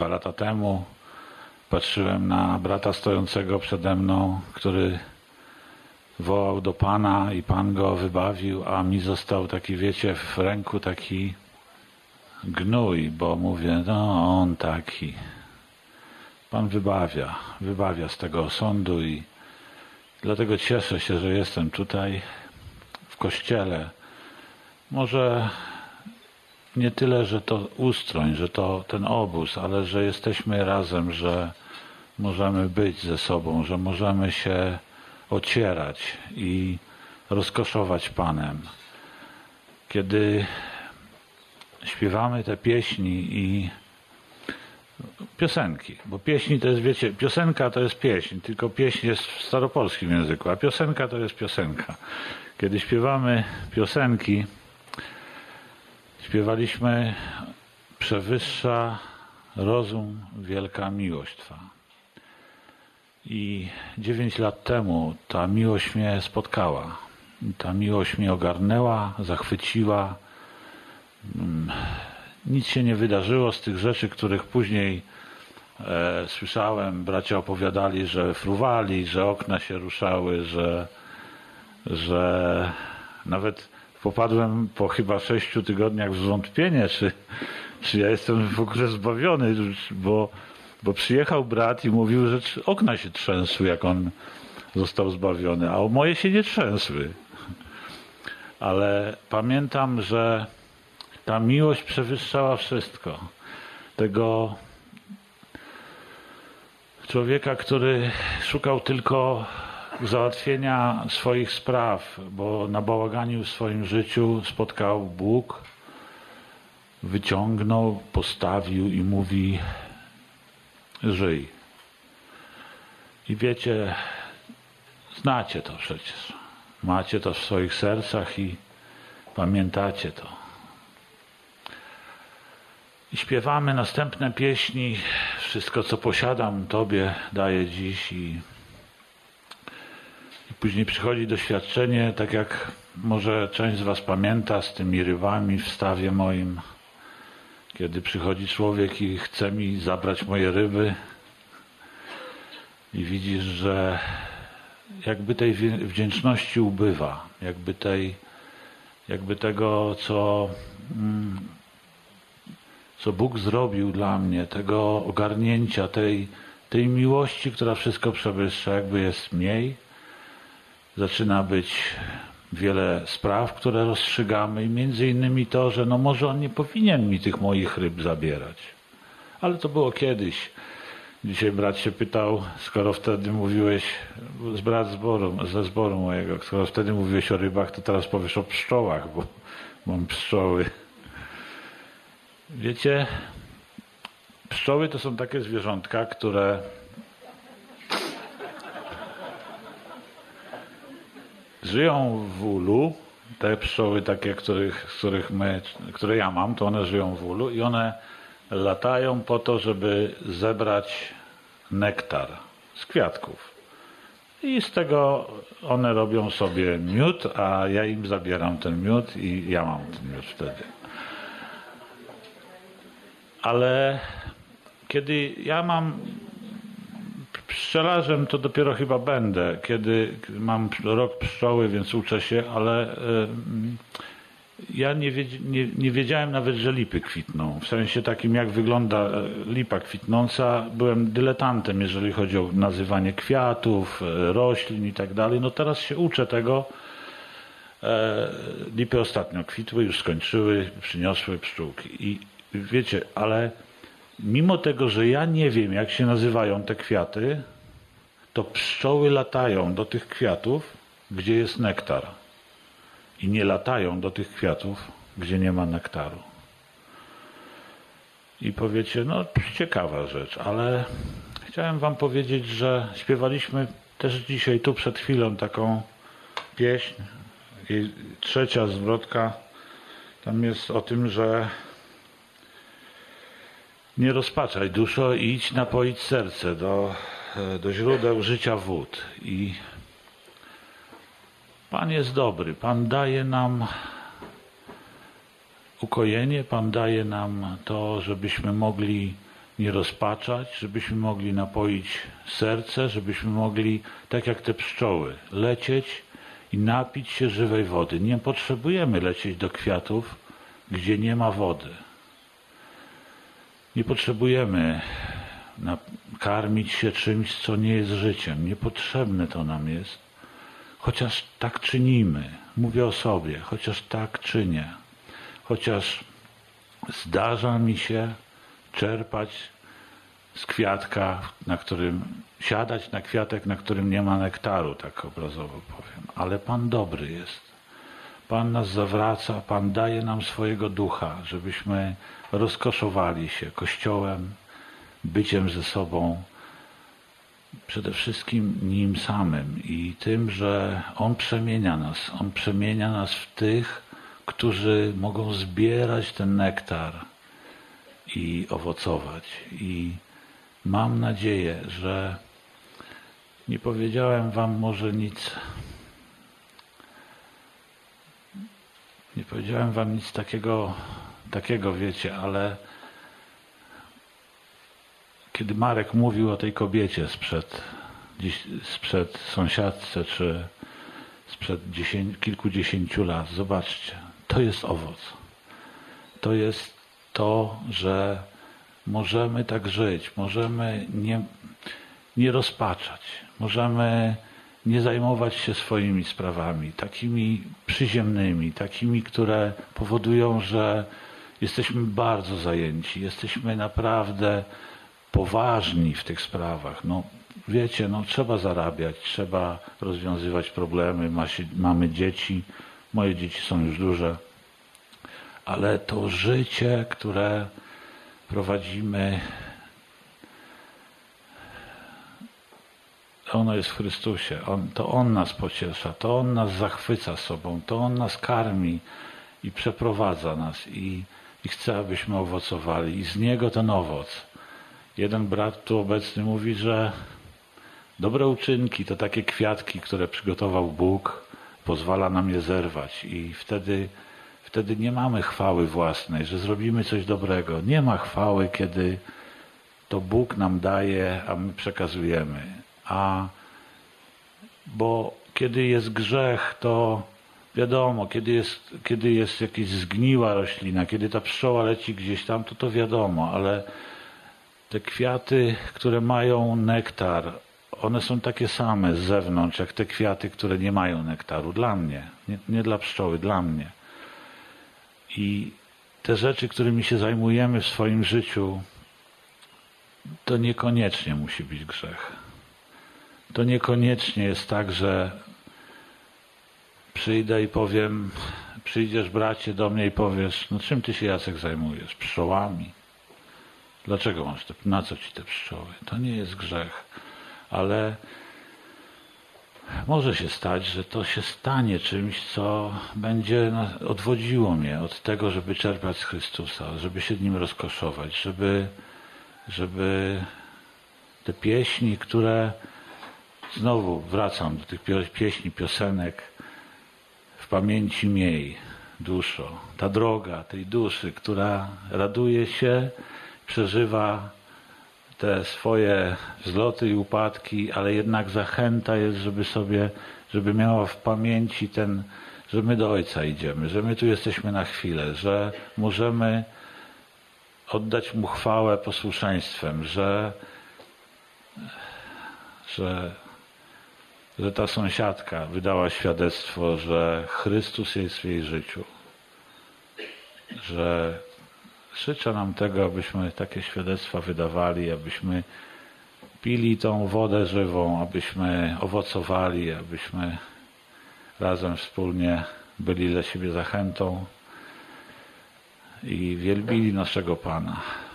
2 lata temu patrzyłem na brata stojącego przede mną, który wołał do Pana i Pan go wybawił, a mi został taki, wiecie, w ręku taki gnój, bo mówię, no on taki. Pan wybawia z tego osądu i dlatego cieszę się, że jestem tutaj w kościele. Może nie tyle, że to ustroń, że to ten obóz, ale że jesteśmy razem, że możemy być ze sobą, że możemy się ocierać i rozkoszować Panem. Kiedy śpiewamy te pieśni i piosenki, bo pieśni to jest, wiecie, piosenka to jest pieśń, tylko pieśń jest w staropolskim języku, a piosenka to jest piosenka. Kiedy śpiewamy piosenki, śpiewaliśmy przewyższa rozum wielka miłość Twa. I 9 lat temu ta miłość mnie spotkała. Ta miłość mnie ogarnęła, zachwyciła. Nic się nie wydarzyło z tych rzeczy, których później słyszałem. Bracia opowiadali, że fruwali, że okna się ruszały, że nawet popadłem po chyba 6 tygodniach w zwątpienie, czy ja jestem w ogóle zbawiony, bo przyjechał brat i mówił, że okna się trzęsły, jak on został zbawiony, a moje się nie trzęsły. Ale pamiętam, że ta miłość przewyższała wszystko. Tego człowieka, który szukał tylko załatwienia swoich spraw, bo na bałaganiu w swoim życiu spotkał Bóg, wyciągnął, postawił i mówi: żyj. I wiecie, znacie to przecież. Macie to w swoich sercach i pamiętacie to. I śpiewamy następne pieśni. Wszystko, co posiadam, Tobie daję dziś. I później przychodzi doświadczenie, tak jak może część z was pamięta, z tymi rybami w stawie moim. Kiedy przychodzi człowiek i chce mi zabrać moje ryby i widzisz, że jakby tej wdzięczności ubywa, jakby tego, co Bóg zrobił dla mnie, tego ogarnięcia, tej miłości, która wszystko przewyższa, jakby jest mniej. Zaczyna być wiele spraw, które rozstrzygamy i między innymi to, że no może on nie powinien mi tych moich ryb zabierać. Ale to było kiedyś. Dzisiaj brat się pytał, skoro wtedy mówiłeś, ze zboru mojego, skoro wtedy mówiłeś o rybach, to teraz powiesz o pszczołach, bo mam pszczoły. Wiecie, pszczoły to są takie zwierzątka, które żyją w ulu. Te pszczoły takie, które ja mam, to one żyją w ulu i one latają po to, żeby zebrać nektar z kwiatków. I z tego one robią sobie miód, a ja im zabieram ten miód i ja mam ten miód wtedy. Ale kiedy ja mam pszczelarzem, to dopiero chyba będę, kiedy mam rok pszczoły, więc uczę się, ale ja nie wiedziałem nawet, że lipy kwitną. W sensie takim, jak wygląda lipa kwitnąca. Byłem dyletantem, jeżeli chodzi o nazywanie kwiatów, roślin i tak dalej. No teraz się uczę tego. Lipy ostatnio kwitły, już skończyły, przyniosły pszczółki. I wiecie, ale mimo tego, że ja nie wiem, jak się nazywają te kwiaty, to pszczoły latają do tych kwiatów, gdzie jest nektar. I nie latają do tych kwiatów, gdzie nie ma nektaru. I powiecie, no ciekawa rzecz, ale chciałem wam powiedzieć, że śpiewaliśmy też dzisiaj, tu przed chwilą, taką pieśń. I 3. zwrotka tam jest o tym, że nie rozpaczaj duszo i idź napoić serce do źródeł życia wód. I Pan jest dobry, Pan daje nam ukojenie, Pan daje nam to, żebyśmy mogli nie rozpaczać, żebyśmy mogli napoić serce, żebyśmy mogli, tak jak te pszczoły, lecieć i napić się żywej wody. Nie potrzebujemy lecieć do kwiatów, gdzie nie ma wody. Nie potrzebujemy karmić się czymś, co nie jest życiem. Niepotrzebne to nam jest. Chociaż tak czynimy. Mówię o sobie. Chociaż tak czynię. Chociaż zdarza mi się czerpać z kwiatka, siadać na kwiatek, na którym nie ma nektaru, tak obrazowo powiem. Ale Pan dobry jest. Pan nas zawraca, Pan daje nam swojego ducha, żebyśmy rozkoszowali się Kościołem, byciem ze sobą, przede wszystkim Nim samym i tym, że On przemienia nas. On przemienia nas w tych, którzy mogą zbierać ten nektar i owocować. I mam nadzieję, że nie powiedziałem wam może nic, nie powiedziałem wam nic takiego wiecie, ale kiedy Marek mówił o tej kobiecie sprzed sąsiadce, czy sprzed kilkudziesięciu lat, zobaczcie, to jest owoc. To jest to, że możemy tak żyć, możemy nie rozpaczać, możemy nie zajmować się swoimi sprawami, takimi przyziemnymi, takimi, które powodują, że jesteśmy bardzo zajęci, jesteśmy naprawdę poważni w tych sprawach. No, wiecie, trzeba zarabiać, trzeba rozwiązywać problemy, mamy dzieci, moje dzieci są już duże, ale to życie, które prowadzimy, ono jest w Chrystusie. To On nas pociesza, to On nas zachwyca sobą, to On nas karmi i przeprowadza nas i chce, abyśmy owocowali i z Niego ten owoc. Jeden brat tu obecny mówi, że dobre uczynki to takie kwiatki, które przygotował Bóg, pozwala nam je zerwać i wtedy nie mamy chwały własnej, że zrobimy coś dobrego. Nie ma chwały, kiedy to Bóg nam daje, a my przekazujemy. Bo kiedy jest grzech, to wiadomo, kiedy jest jakaś zgniła roślina, kiedy ta pszczoła leci gdzieś tam, to wiadomo, ale te kwiaty, które mają nektar, one są takie same z zewnątrz, jak te kwiaty, które nie mają nektaru. Dla mnie. Nie dla pszczoły, dla mnie. I te rzeczy, którymi się zajmujemy w swoim życiu, to niekoniecznie musi być grzech. To niekoniecznie jest tak, że przyjdę i powiem, przyjdziesz bracie do mnie i powiesz, czym ty się, Jacek, zajmujesz? Pszczołami. Dlaczego na co ci te pszczoły? To nie jest grzech, ale może się stać, że to się stanie czymś, co będzie odwodziło mnie od tego, żeby czerpać z Chrystusa, żeby się Nim rozkoszować, żeby te pieśni, które znowu wracam do tych pieśni, piosenek, w pamięci miej, duszo, ta droga tej duszy, która raduje się, przeżywa te swoje wzloty i upadki, ale jednak zachęta jest, żeby miała w pamięci że my do Ojca idziemy, że my tu jesteśmy na chwilę, że możemy oddać Mu chwałę posłuszeństwem, że ta sąsiadka wydała świadectwo, że Chrystus jest w jej życiu, że życzę nam tego, abyśmy takie świadectwa wydawali, abyśmy pili tą wodę żywą, abyśmy owocowali, abyśmy razem wspólnie byli dla siebie zachętą i wielbili naszego Pana.